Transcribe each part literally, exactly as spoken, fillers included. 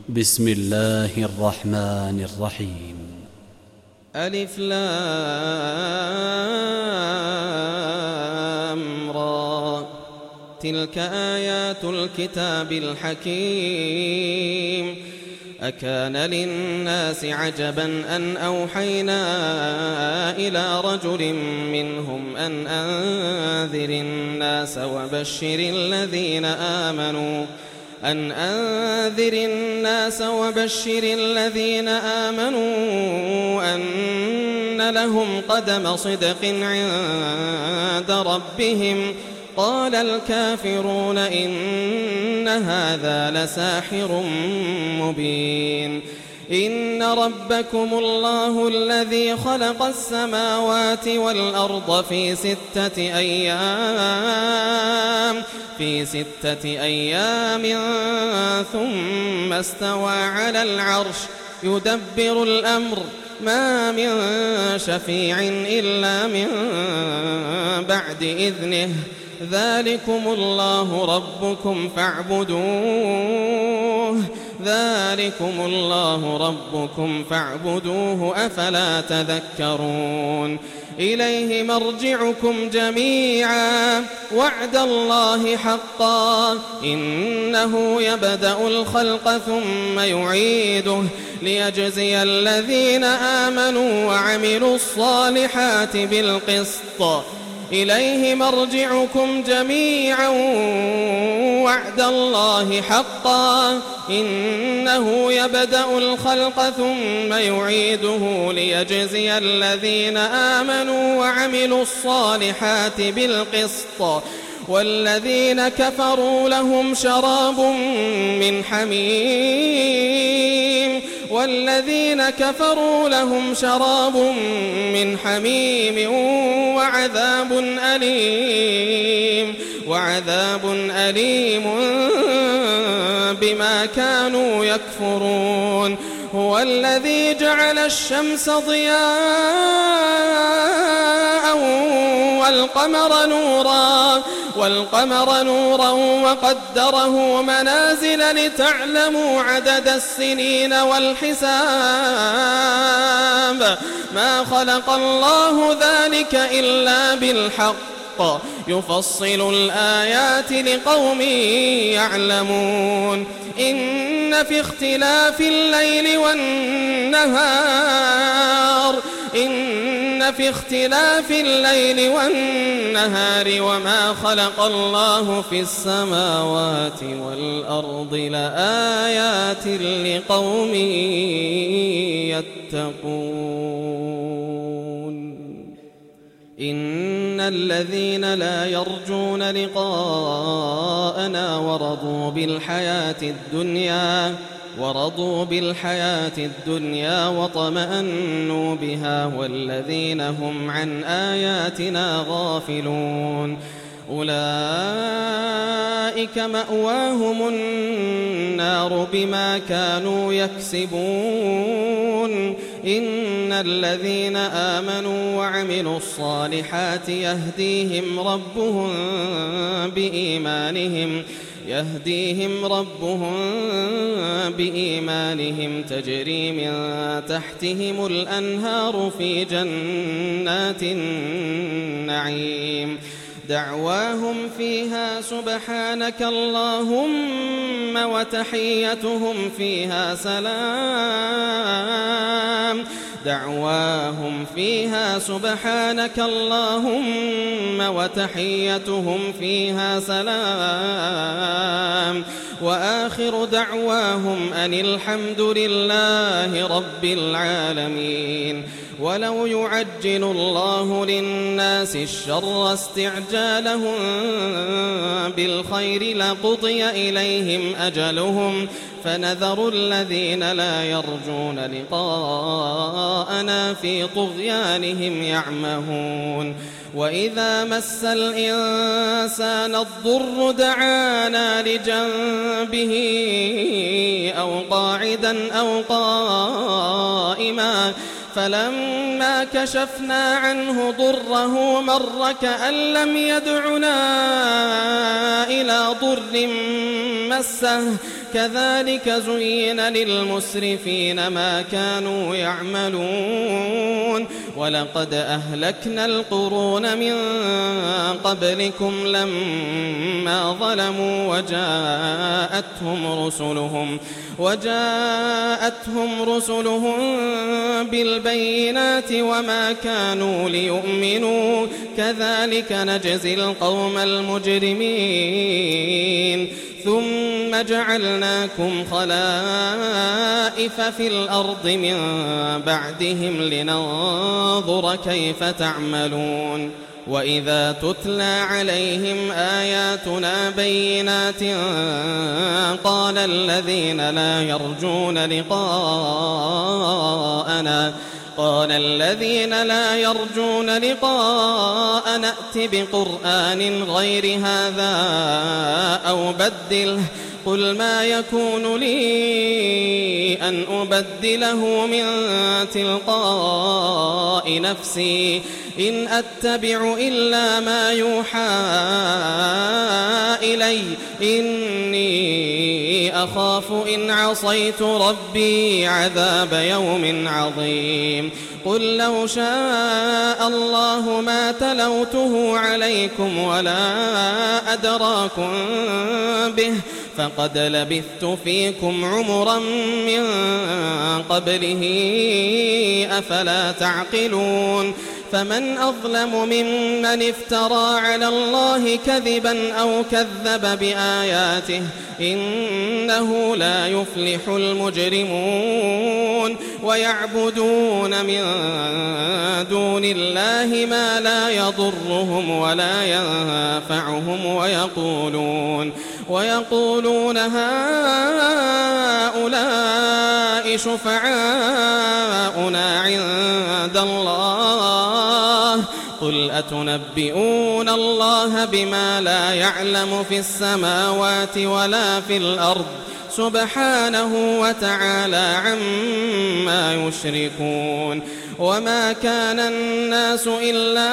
بسم الله الرحمن الرحيم. ألف لام را، تلك آيات الكتاب الحكيم. أكان للناس عجبا أن أوحينا إلى رجل منهم أن أنذر الناس وبشر الذين آمنوا أن أنذر الناس وبشر الذين آمنوا أن لهم قدم صدق عند ربهم. قال الكافرون إن هذا لساحر مبين. إن ربكم الله الذي خلق السماوات والأرض في ستة أيام في ستة أيام ثم استوى على العرش يدبر الأمر ما من شفيع إلا من بعد إذنه. ذلكم الله ربكم فاعبدوه ذلكم الله ربكم فاعبدوه أفلا تذكرون. إليه مرجعكم جميعا وعد الله حقا إنه يبدأ الخلق ثم يعيده ليجزي الذين آمنوا وعملوا الصالحات بالقسط. إليه مرجعكم جميعا وعد الله حقا إنه يبدأ الخلق ثم يعيده ليجزي الذين آمنوا وعملوا الصالحات بالقسط. والذين كفروا لهم شراب من حميم والذين كفروا لهم شراب من حميم وعذاب أليم وعذاب أليم بما كانوا يكفرون. هو الذي جعل الشمس ضياء والقمر نورا والقمر نورا وقدره منازل لتعلموا عدد السنين والحساب. ما خلق الله ذلك إلا بالحق يفصل الآيات لقوم يعلمون. إن في اختلاف الليل والنهار إن في اختلاف الليل والنهار وما خلق الله في السماوات والأرض لآيات لقوم يتقون. إن الذين لا يرجون لقاءنا ورضوا بالحياة الدنيا ورضوا بالحياة الدنيا وطمأنوا بها والذين هم عن آياتنا غافلون أولئك مأواهم النار بما كانوا يكسبون. إن الذين آمنوا وعملوا الصالحات يهديهم ربهم بإيمانهم يهديهم ربهم بإيمانهم تجري من تحتهم الأنهار في جنات النعيم. دعواهم فيها سبحانك اللهم وتحيتهم فيها سلام دعواهم فيها سبحانك اللهم وتحيتهم فيها سلام وآخر دعواهم أن الحمد لله رب العالمين. ولو يعجل الله للناس الشر استعجالهم بالخير لقضي إليهم أجلهم فنذر الذين لا يرجون لقاءنا في طغيانهم يعمهون. وإذا مس الإنسان الضر دعانا لجنبه أو قاعدا أو قائما فلما كشفنا عنه ضره مر كأن لم يدعنا إلى ضر مسه كذلك زين للمسرفين ما كانوا يعملون ولقد أهلكنا القرون من قبلكم لما ظلموا وجاءتهم رسلهم وجاءتهم رسلهم بالبينات وما كانوا ليؤمنوا كذلك نجزي القوم المجرمين ثم جعلناكم خلائف في الأرض من بعدهم لننظر كيف تعملون وإذا تتلى عليهم آياتنا بينات قال الذين لا يرجون لقاءنا قال الذين لا يرجون لقاءنا ائت بقرآن غير هذا أو بدله قل ما يكون لي أن أبدله من تلقاء نفسي إن أتبع إلا ما يوحى إلي إني أخاف إن عصيت ربي عذاب يوم عظيم قل لو شاء الله ما تلوته عليكم ولا أدراكم به فقد لبثت فيكم عمرا من قبله أفلا تعقلون فمن أظلم ممن افترى على الله كذبا أو كذب بآياته إنه لا يفلح المجرمون ويعبدون من دون الله ما لا يضرهم ولا ينفعهم ويقولون ويقولون هؤلاء شفعاؤنا عند الله قل أتنبئون الله بما لا يعلم في السماوات ولا في الأرض سبحانه وتعالى عما يشركون وما كان الناس إلا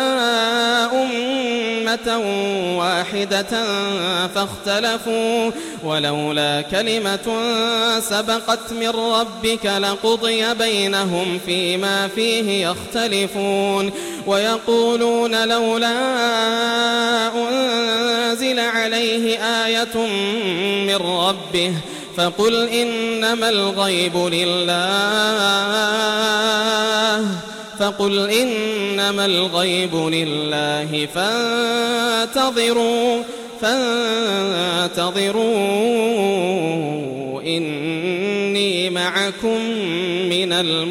أمة واحدة فاختلفوا ولولا كلمة سبقت من ربك لقضي بينهم فيما فيه يختلفون ويقولون لولا أنزل عليه آية من ربه فقل إنما الغيب لله فقل إنما الغيب لله فانتظروا فانتظروا إني معكم من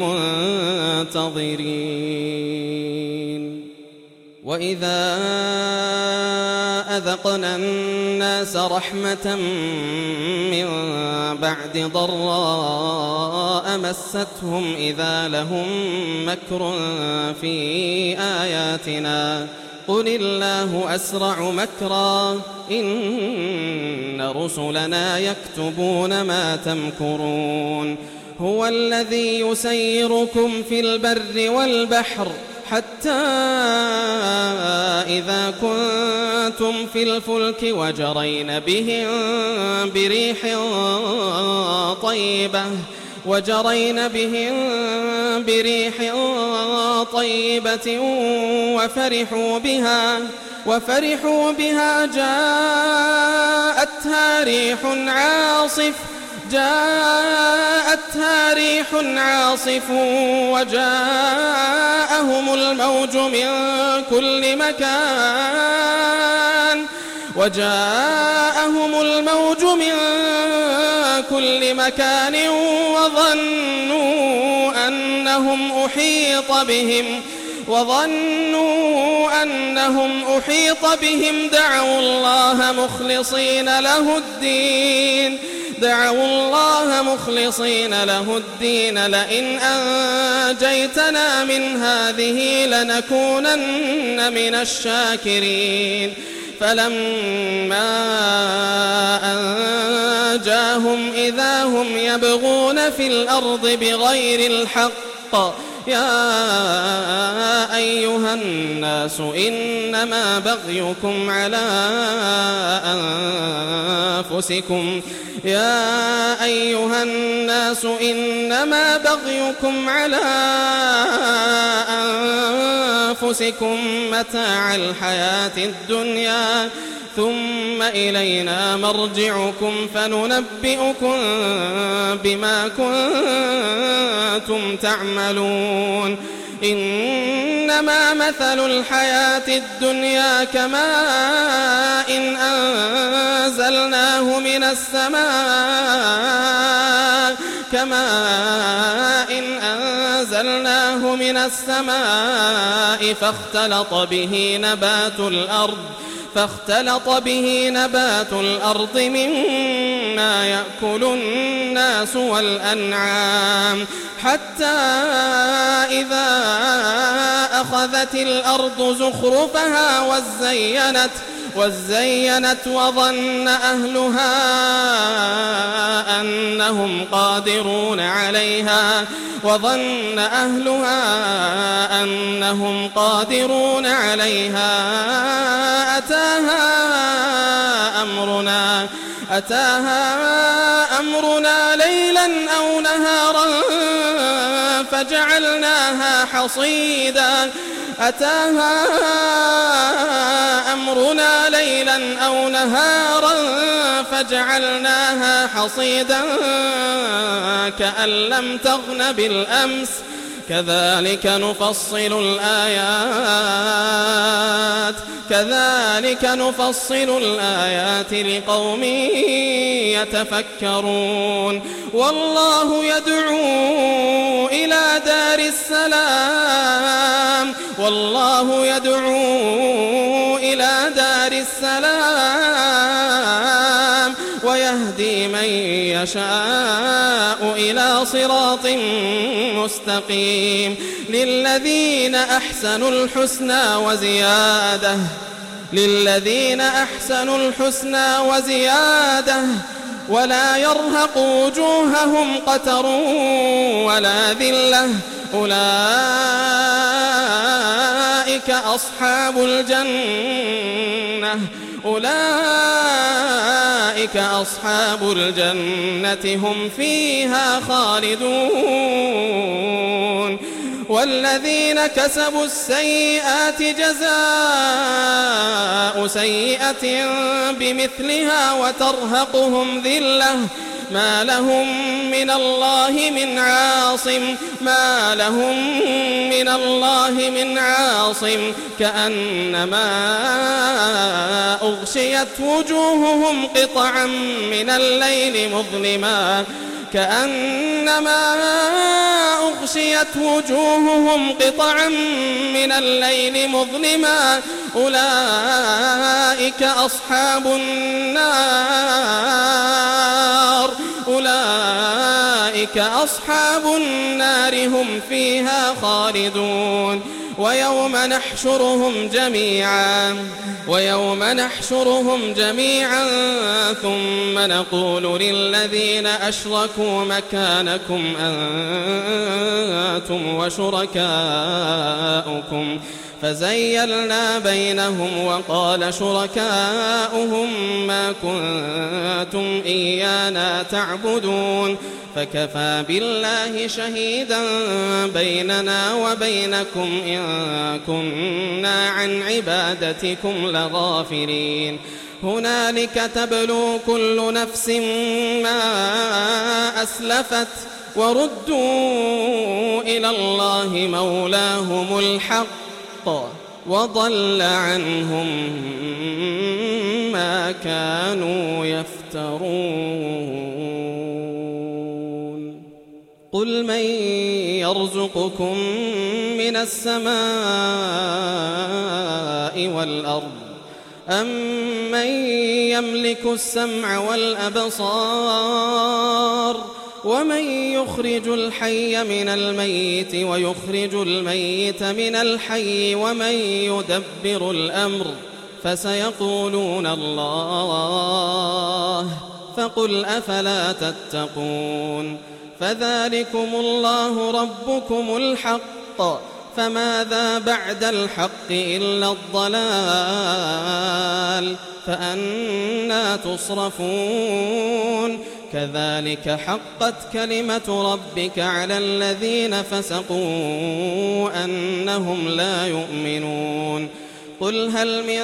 المنتظرين وإذا أذقنا الناس رحمة من بعد ضراء مستهم إذا لهم مكر في آياتنا قل الله أسرع مكرا إن رسلنا يكتبون ما تمكرون هو الذي يسيركم في البر والبحر حتى إذا كنتم في الفلك وجرين بهم بريح طيبة وجرين بهم بريح طيبة وفرحوا بها وفرحوا بها جاءتها ريح عاصف جاءتها ريح عاصف وجاءهم الموج من كل مكان وجاءهم الموج من كل مكان وظنوا أنهم أحيط بهم وظنوا أنهم أحيط بهم دعوا الله مخلصين له الدين دعوا الله مخلصين له الدين لئن أنجيتنا من هذه لنكونن من الشاكرين فلما أنجاهم إذا هم يبغون في الأرض بغير الحق يا أيها الناس إنما بغيكم على أنفسكم يا أيها الناس إنما بغيكم على أنفسكم متاع الحياة الدنيا ثم إلينا مرجعكم فننبئكم بما كنتم تعملون إنما مثل الحياة الدنيا كماء إن أنزلناه من السماء كماء إن أنزلناه من السماء فاختلط به نبات الأرض فاختلط به نبات الأرض مما يأكل الناس والأنعام حتى إذا أخذت الأرض زخرفها وزينت وزينت وظن أهلها أنهم قادرون عليها وظن أهلها أنهم قادرون عليها أتاها أمرنا أتاها أمرنا ليلا أو نهارا فجعلناها حصيدا أتاها أمرنا ليلا أو نهارا فجعلناها حصيدا كأن لم تغن بالأمس كذلك نفصل الآيات كذلك نفصل الآيات لقوم يتفكرون والله يدعو إلى دار السلام والله يدعو إلى دار السلام ويهدي من يشاء إلى صراط مستقيم للذين أحسنوا الحسنى وزيادة للذين أحسنوا الحسنى وزيادة ولا يرهق وجوههم قتر ولا ذلة أولئك أصحاب الجنة أولئك أصحاب الجنة هم فيها خالدون والذين كسبوا السيئات جزاء سيئة بمثلها وترهقهم ذلة ما لهم من الله من عاصم ما لهم من الله من عاصم كأنما أغشيت وجوههم قطعا من الليل مظلما كأنما أغشيت وجوههم قطعا من الليل مظلما أولئك أصحاب النار أولئك أصحاب النار هم فيها خالدون ويوم نحشرهم جميعا ويوم نحشرهم جميعا ثم نقول للذين أشركوا مكانكم أنتم وشركاؤكم فزيلنا بينهم وقال شركاؤهم ما كنتم إيانا تعبدون فكفى بالله شهيدا بيننا وبينكم إن كنا عن عبادتكم لغافلين هنالك تبلو كل نفس ما أسلفت وردوا إلى الله مولاهم الحق وضل عنهم ما كانوا يفترون قل من يرزقكم من السماء والأرض أمن يملك السمع والأبصار ومن يخرج الحي من الميت ويخرج الميت من الحي ومن يدبر الأمر فسيقولون الله فقل أفلا تتقون فذلكم الله ربكم الحق، فماذا بعد الحق إلا الضلال، فأنى تصرفون. كذلك حقت كلمة ربك على الذين فسقوا أنهم لا يؤمنون. قل هل من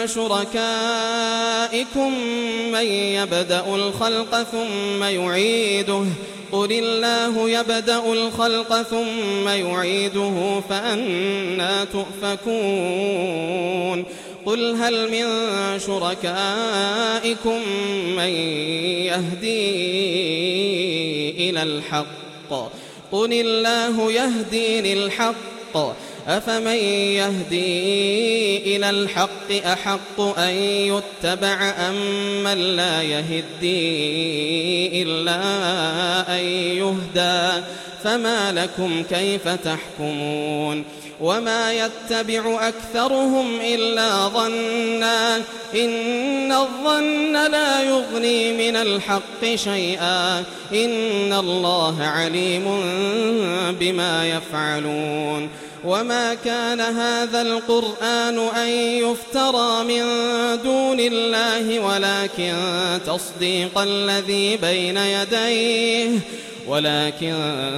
شركائكم من يبدأ الخلق ثم يعيده، قل الله يبدأ الخلق ثم يعيده فأنى تؤفكون. قل هل من شركائكم من يهدي إلى الحق، قل الله يهدي للحق، أفمن يهدي إلى الحق أحق أن يتبع أم من لا يهدي إلا أن يهدى، فما لكم كيف تحكمون. وما يتبع أكثرهم إلا ظنا، إن الظن لا يغني من الحق شيئا، إن الله عليم بما يفعلون. وما كان هذا القرآن أن يفترى من دون الله، ولكن تصديق الذي بين يديه ولكن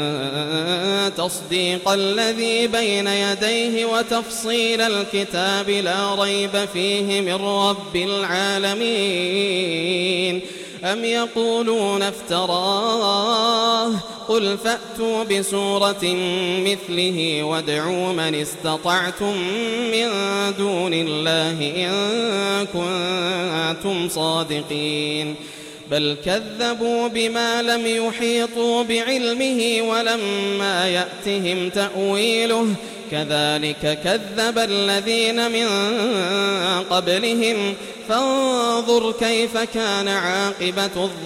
تصديق الذي بين يديه وتفصيل الكتاب لا ريب فيه من رب العالمين. أم يقولون افتراه، قل فأتوا بسورة مثله وادعوا من استطعتم من دون الله إن كنتم صادقين. بل كذبوا بما لم يحيطوا بعلمه ولما يأتهم تأويله، كذلك كذب الذين من قبلهم، فانظر كيف كان عاقبة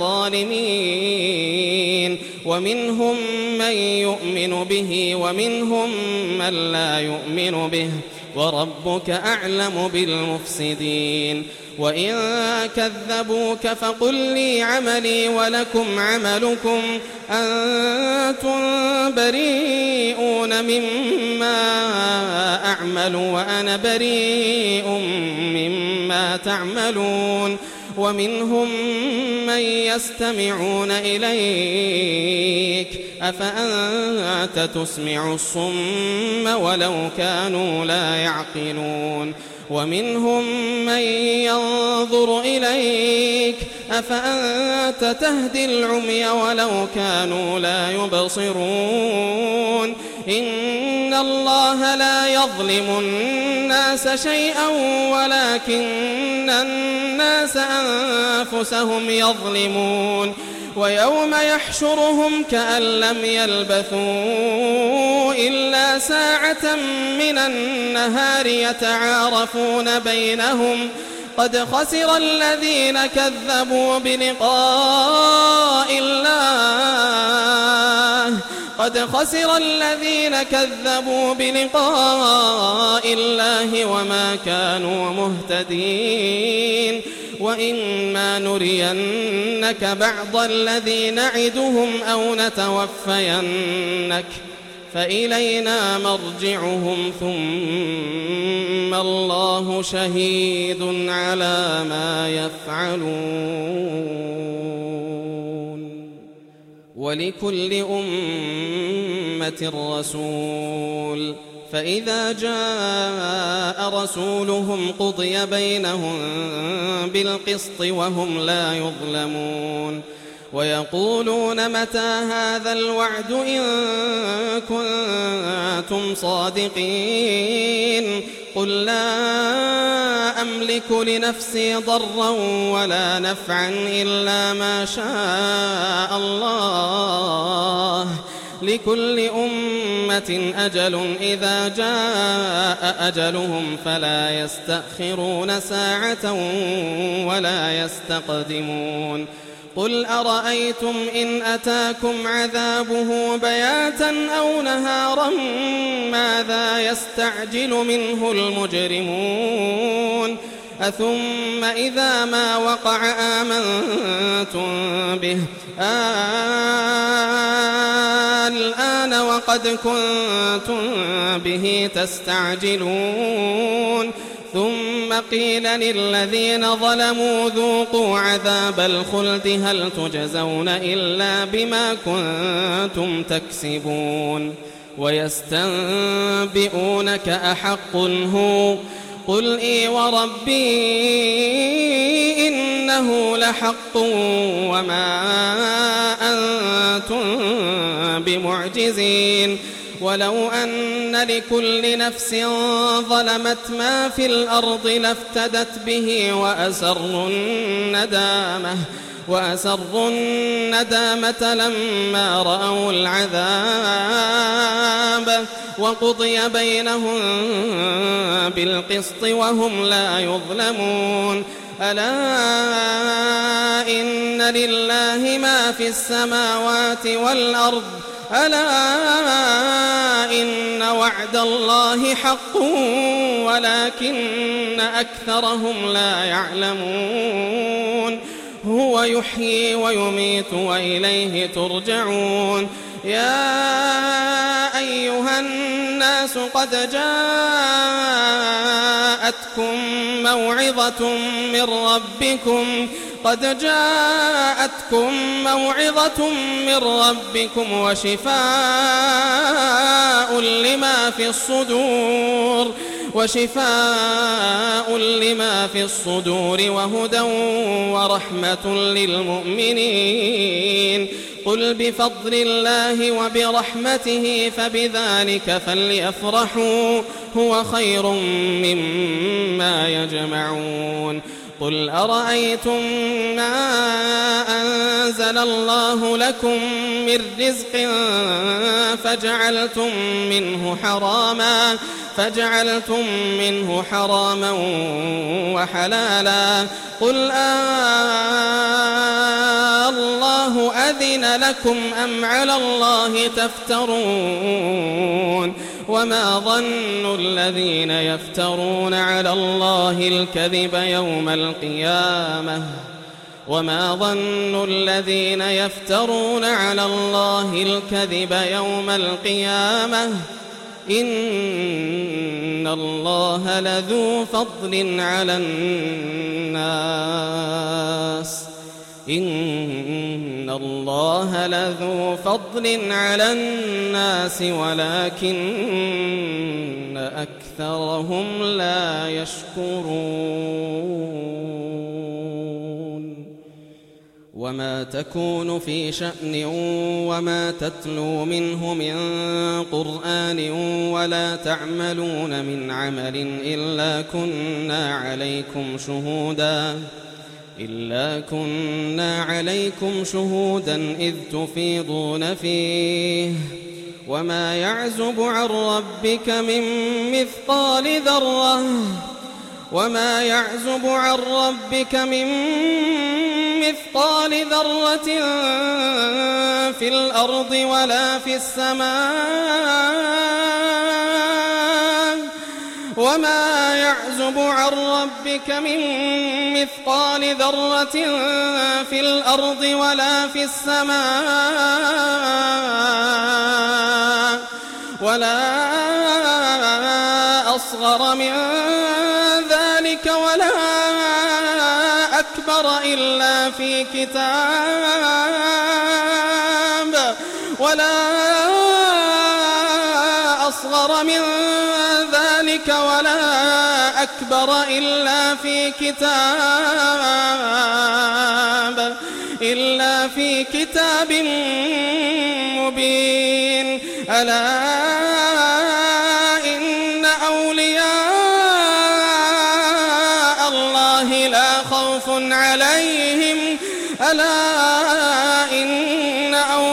الظالمين. ومنهم من يؤمن به ومنهم من لا يؤمن به، وربك أعلم بالمفسدين. وإن كذبوك فقل لي عملي ولكم عملكم، أنتم بريئون مما أعمل وأنا بريء مما تعملون. ومنهم من يستمعون إليك، أفأنت تسمع الصم ولو كانوا لا يعقلون. ومنهم من ينظر إليك، أفأنت تهدي العمي ولو كانوا لا يبصرون. إن الله لا يظلم الناس شيئا ولكن الناس أنفسهم يظلمون. ويوم يحشرهم كأن لم يلبثوا إلا ساعة من النهار يتعارفون بينهم، قد خسر الذين كذبوا بلقاء الله قد خسر الذين كذبوا بلقاء الله وما كانوا مهتدين. وإما نرينك بعض الذي نعدهم أو نتوفينك فإلينا مرجعهم ثم الله شهيد على ما يفعلون. ولكل أمة رسول، فإذا جاء رسولهم قضي بينهم بالقسط وهم لا يظلمون. ويقولون متى هذا الوعد إن كنتم صادقين. قل لا أملك لنفسي ضرا ولا نفعا إلا ما شاء الله، لكل أمة أجل إذا جاء أجلهم فلا يستأخرون ساعة ولا يستقدمون. قل أرأيتم إن أتاكم عذابه بياتا أو نهارا ماذا يستعجل منه المجرمون. أثم إذا ما وقع آمنتم به الآن وقد كنتم به تستعجلون ثم قيل للذين ظلموا ذوقوا عذاب الخلد هل تجزون إلا بما كنتم تكسبون ويستنبئونك أحق هو قل إي وربي إنه لحق وما أنتم بمعجزين ولو أن لكل نفس ظلمت ما في الأرض لافتدت به وأسروا الندامة وأسروا الندامة لما رأوا العذاب وقضي بينهم بالقسط وهم لا يظلمون ألا إن لله ما في السماوات والأرض ألا إن وعد الله حق ولكن أكثرهم لا يعلمون هو يحيي ويميت وإليه ترجعون يا أيها الناس قد جاءتكم موعظة من ربكم قد جاءتكم موعظة من ربكم وشفاء لما في الصدور وشفاء لما في الصدور وهدى ورحمة للمؤمنين قل بفضل الله وبرحمته فبذلك فليفرحوا هو خير مما يجمعون قل أرأيتم ما أنزل الله لكم من رزق فجعلتم منه حراما فجعلتم منه حراما وحلالا قل آه الله أذن لكم أم على الله تفترون وما ظن الذين يفترون على الله الكذب يوم القيامة وما ظن الذين يفترون على الله الكذب يوم القيامة إن الله لذو فضل على الناس إن الله لذو فضل على الناس ولكن أكثرهم لا يشكرون وما تكون في شأن وما تتلو منه من قرآن ولا تعملون من عمل إلا كنا عليكم شهودا إلا كنا عليكم شهودا إذ تفيضون فيه وما يعزب عن ربك من مثقال ذرة وما يعزب عن ربك من مثقال ذرة في الأرض ولا في السماء وما يعزب عن ربك من مثقال ذرة في الأرض ولا في السماء ولا أصغر من ذلك ولا أكبر إلا في كتاب ولا أصغر من ذلك ولا أكبر إلا في كتاب إلا في كتاب مبين ألا إن أولياء الله لا خوف عليهم ألا إن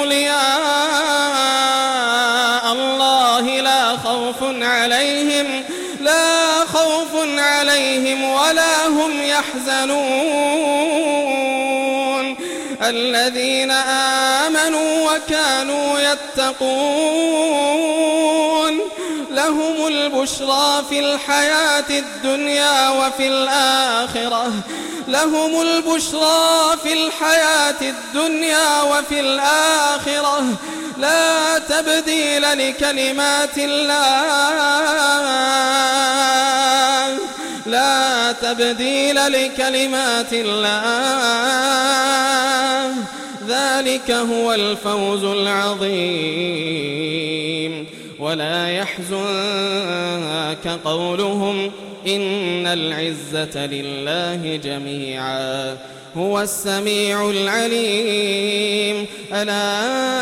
أولياء الله لا خوف عليهم لا خوف عليهم ولا هم يحزنون الذين آمنوا وكانوا يتقون لهم البشرى في الحياة الدنيا وفي الآخرة لهم البشرى في الحياة الدنيا وفي الآخرة لا تبديل لكلمات الله لا تبديل لكلمات الله ذلك هو الفوز العظيم. ولا يحزنك قولهم إن العزة لله جميعا هو السميع العليم. ألا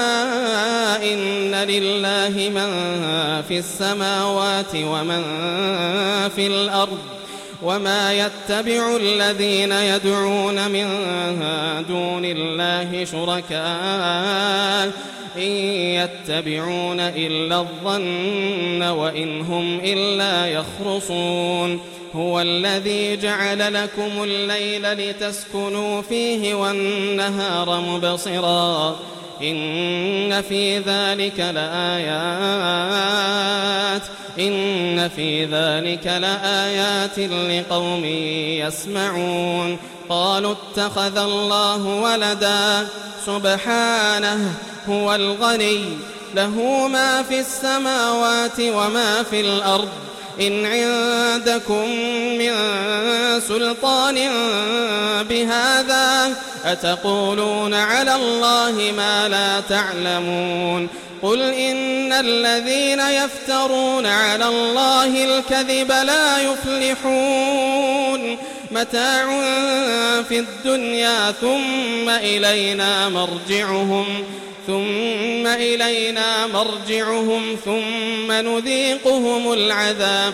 إن لله من في السماوات ومن في الأرض وما يتبع الذين يدعون من دون الله شركاء إن يتبعون إلا الظن وإن هم إلا يخرصون. هو الذي جعل لكم الليل لتسكنوا فيه والنهار مبصرا إن في ذلك لآيات إن في ذلك لآيات لقوم يسمعون. قالوا اتخذ الله ولدا سبحانه هو الغني له ما في السماوات وما في الأرض إن عندكم من سلطان بهذا أتقولون على الله ما لا تعلمون. قل إن الذين يفترون على الله الكذب لا يفلحون متاع في الدنيا ثم إلينا مرجعهم ثم إلينا مرجعهم ثم نذيقهم العذاب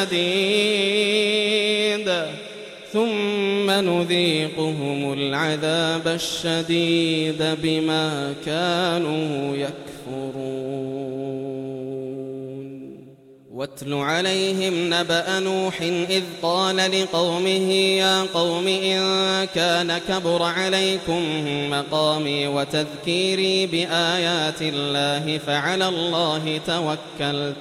الشديد ثم نذيقهم العذاب الشديد بما كانوا يكفرون. واتل عليهم نبأ نوح إذ قال لقومه يا قوم إن كان كبر عليكم مقامي وتذكيري بآيات الله فعلى الله توكلت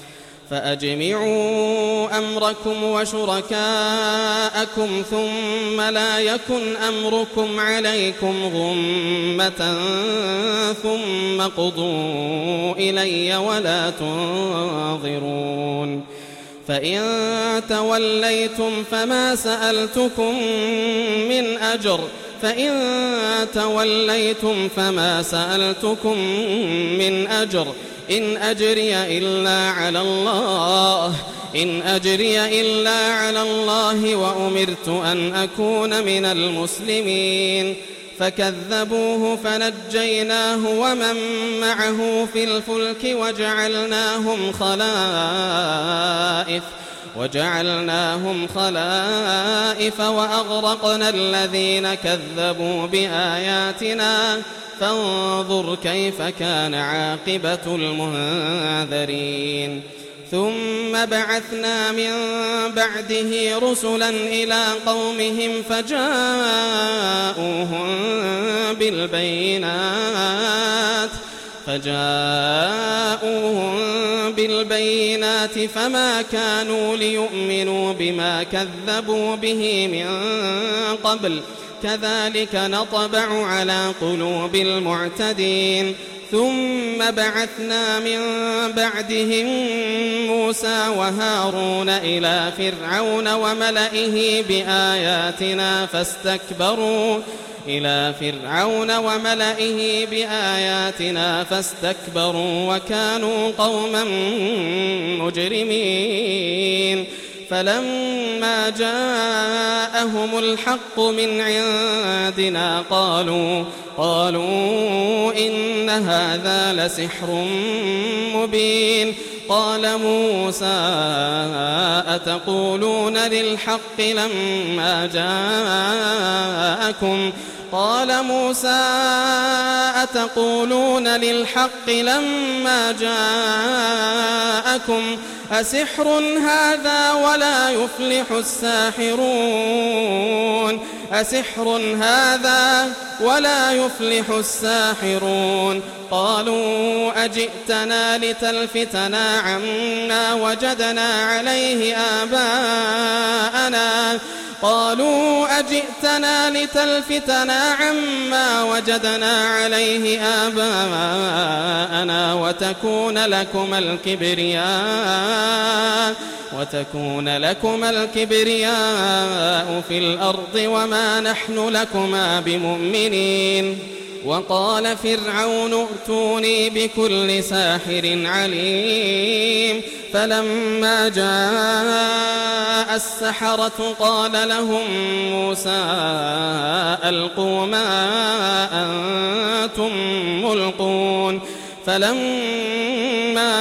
فأجمعوا أمركم وشركاءكم ثم لا يكن أمركم عليكم غمة ثم قضوا إلي ولا تنظرون. فإن توليتم فما سألتكم من أجر فإن توليتم فما سألتكم من أجر إن أجري إلا على الله إن أجري إلا على الله وأمرت أن أكون من المسلمين. فكذبوه فنجيناه ومن معه في الفلك وجعلناهم خلائف وجعلناهم خلائف وأغرقنا الذين كذبوا بآياتنا فانظر كيف كان عاقبة المنذرين. ثم بعثنا من بعده رسلا إلى قومهم فجاءوهم بالبينات فجاءوهم بالبينات فما كانوا ليؤمنوا بما كذبوا به من قبل كذلك نطبع على قلوب المعتدين. ثم بعثنا من بعدهم موسى وهارون إلى فرعون وملئه بآياتنا فاستكبروا إلى فرعون وملئه بآياتنا فاستكبروا وكانوا قوما مجرمين. فلما جاءهم الحق من عندنا قالوا قالوا إن هذا لسحر مبين. قال موسى أتقولون للحق لما جاءكم قال موسى أتقولون للحق لما جاءكم أسحر هذا ولا يفلح الساحرون أسحر هذا ولا يفلح الساحرون قالوا أجئتنا لتلفتنا عما وجدنا عليه آباءنا قالوا أجئتنا لتلفتنا عما وجدنا عليه آباءنا وتكون لكم الكبرياء وتكون لكم الكبرياء في الأرض وما نحن لكما بمؤمنين وقال فرعون ائتوني بكل ساحر عليم فلما جاء السحرة قال لهم موسى ألقوا ما أنتم ملقون فلما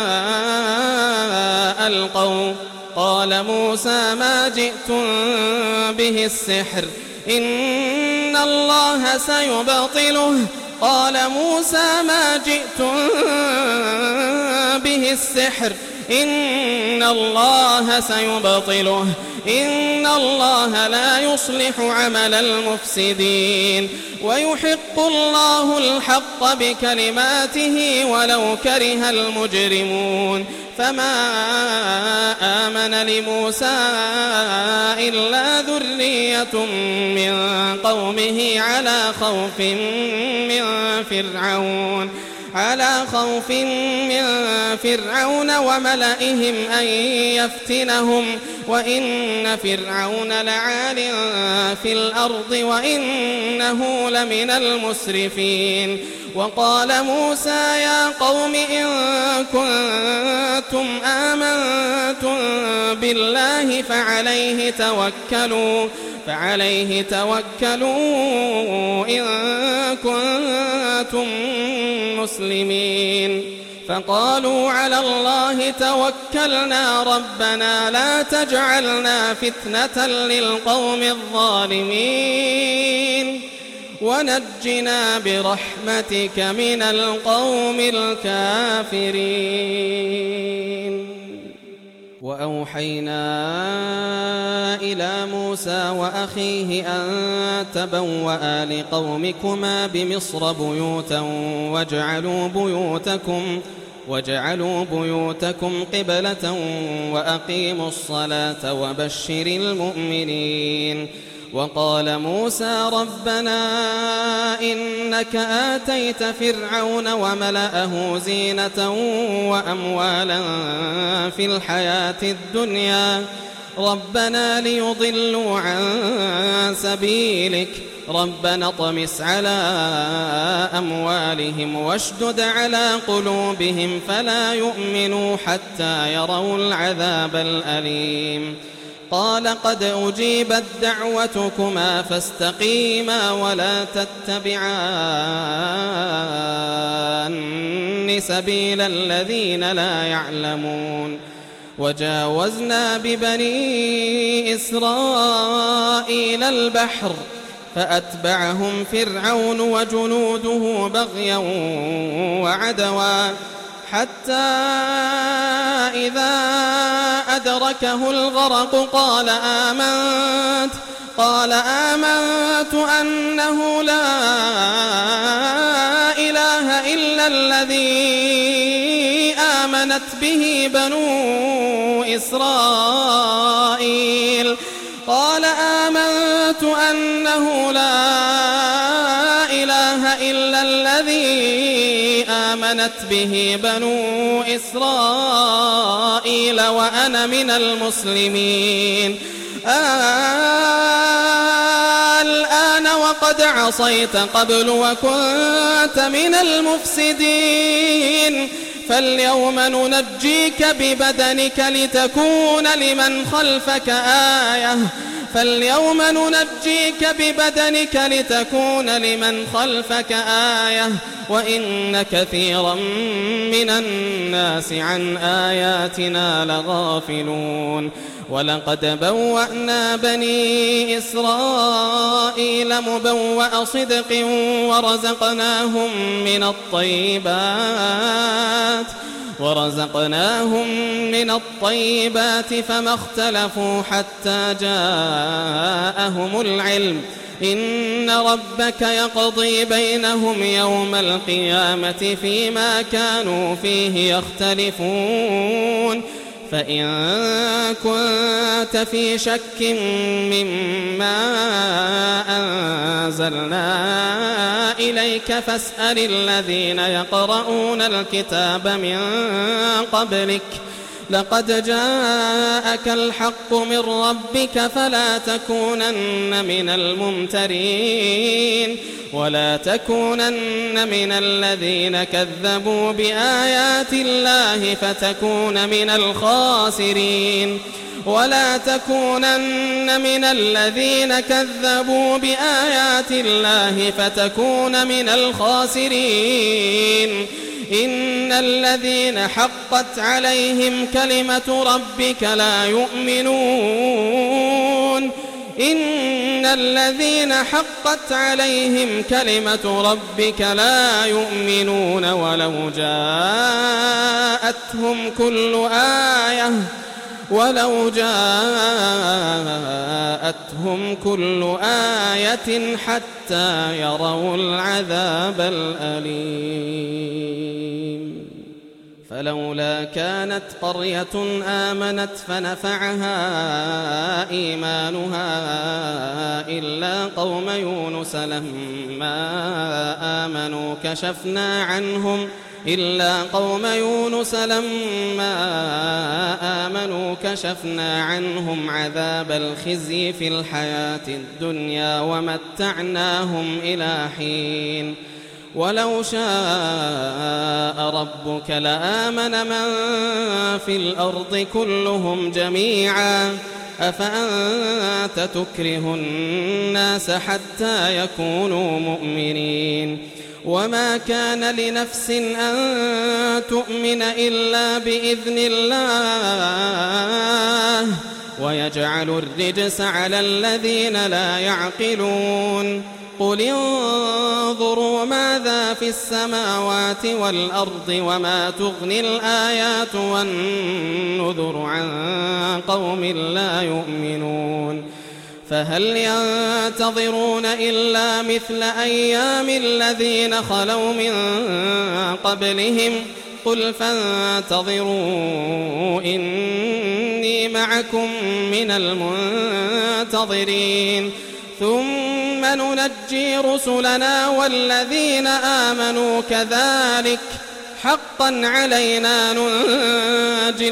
ألقوا قال موسى ما جئتم به السحر إن الله سيبطله قال موسى ما جئتم به السحر إن الله سيبطله إن الله لا يصلح عمل المفسدين ويحق الله الحق بكلماته ولو كره المجرمون فما آمن لموسى إلا ذرية من قومه على خوف من فرعون على خوف من فرعون وملئهم أن يفتنهم وإن فرعون لعال في الأرض وإنه لمن المسرفين وقال موسى يا قوم إن كنتم آمنتم بالله فعليه توكلوا فعليه توكلوا إن كنتم مسلمين فقالوا على الله توكلنا ربنا لا تجعلنا فتنة للقوم الظالمين ونجنا برحمتك من القوم الكافرين وأوحينا إلى موسى وأخيه أن تبوأ لقومكما بمصر بيوتا واجعلوا بيوتكم واجعلوا بيوتكم قبلة وأقيموا الصلاة وبشر المؤمنين وقال موسى ربنا إنك آتيت فرعون وملأه زينة وأموالا في الحياة الدنيا ربنا ليضلوا عن سبيلك ربنا اطمس على أموالهم واشدد على قلوبهم فلا يؤمنوا حتى يروا العذاب الأليم قال قد أجيبت دعوتكما فاستقيما ولا تتبعان سبيل الذين لا يعلمون وجاوزنا ببني إسرائيل البحر فأتبعهم فرعون وجنوده بغيا وعدوا حتى إذا أدركه الغرق قال آمنت قال آمنت أنه لا إله إلا الذي آمنت به بنو إسرائيل قال آمنت أنه لا إله إلا الذي آمنت به بنو إسرائيل وأنا من المسلمين الآن وقد عصيت قبل وكنت من المفسدين فاليوم ننجيك ببدنك لتكون لمن خلفك آية فاليوم ننجيك ببدنك لتكون لمن خلفك آية وإن كثيرا من الناس عن آياتنا لغافلون ولقد بوأنا بني إسرائيل مبوأ صدق ورزقناهم من الطيبات ورزقناهم من الطيبات فما اختلفوا حتى جاءهم العلم إن ربك يقضي بينهم يوم القيامة فيما كانوا فيه يختلفون فإن كنت في شك مما أنزلنا إليك فاسأل الذين يقرؤون الكتاب من قبلك لقد جاءك الحق من ربك فلا تكونن من الممترين ولا تكونن من الذين كذبوا بآيات الله فتكون من الخاسرين ولا تكونن من الذين كذبوا بآيات الله فتكون من الخاسرين إن الذين حقت عليهم كلمة ربك لا يؤمنون إن الذين حقت عليهم كلمة ربك لا يؤمنون ولو جاءتهم كل آية ولو جاءتهم كل آية حتى يروا العذاب الأليم فلولا كانت قرية آمنت فنفعها إيمانها إلا قوم يونس لما آمنوا كشفنا عنهم إلا قوم يونس لما آمنوا كشفنا عنهم عذاب الخزي في الحياة الدنيا ومتعناهم إلى حين ولو شاء ربك لآمن من في الأرض كلهم جميعا أفأنت تكره الناس حتى يكونوا مؤمنين وما كان لنفس أن تؤمن إلا بإذن الله ويجعل الرجس على الذين لا يعقلون قل انظروا ماذا في السماوات والأرض وما تغني الآيات والنذر عن قوم لا يؤمنون فهل ينتظرون إلا مثل أيام الذين خلوا من قبلهم قل فانتظروا إني معكم من المنتظرين ثم ننجي رسلنا والذين آمنوا كذلك حقا علينا ننجي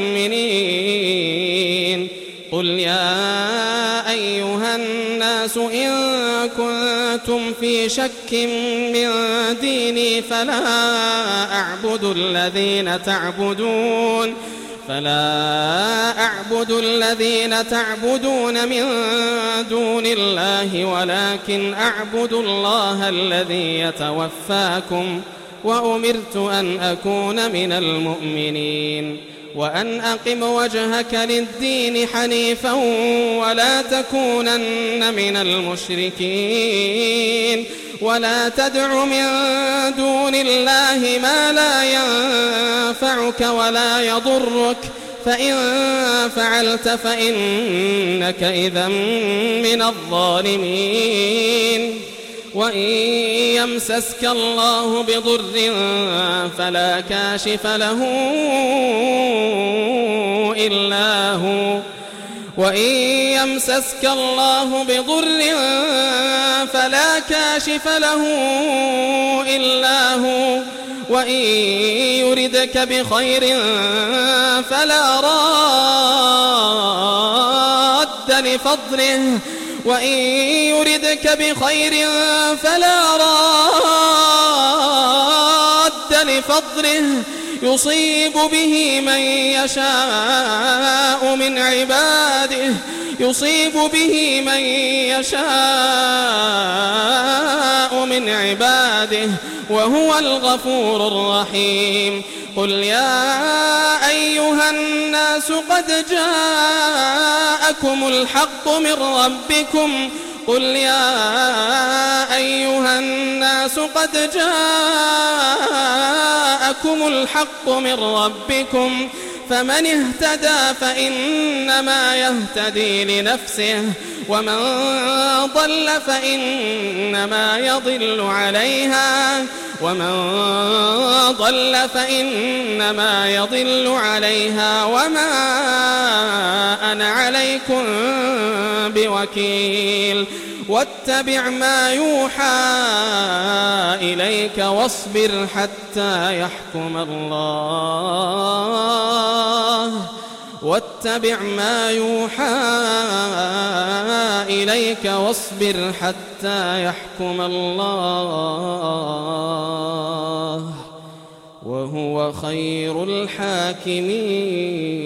المؤمنين قل يا أيها الناس إن كنتم في شك من ديني فلا أعبد الذين تعبدون فلا أعبد الذين تعبدون من دون الله ولكن أعبد الله الذي يتوفاكم وأمرت أن أكون من المؤمنين وأن أقم وجهك للدين حنيفا ولا تكونن من المشركين ولا تدع من دون الله ما لا ينفعك ولا يضرك فإن فعلت فإنك إذا من الظالمين وإن يمسسك الله بضر فلا كاشف له إلا هو وإن يمسسك الله بضر فلا كاشف له إلا هو وإن يردك بخير فلا راد لفضله وإن يردك بخير فلا راد لفضله يصيب به من يشاء من عباده يصيب به من يشاء من عباده وهو الغفور الرحيم قل يا أيها الناس قد جاءكم الحق من ربكم قل يا أيها الناس قد جاءكم الحق من ربكم فمن اهتدى فإنما يهتدي لنفسه ومن ضل فإنما يضل عليها ومن ضل فإنما يضل عليها وما أنا عليكم بوكيل واتبع ما يوحى إليك واصبر حتى يحكم الله واتبع ما يوحى إليك واصبر حتى يحكم الله وهو خير الحاكمين.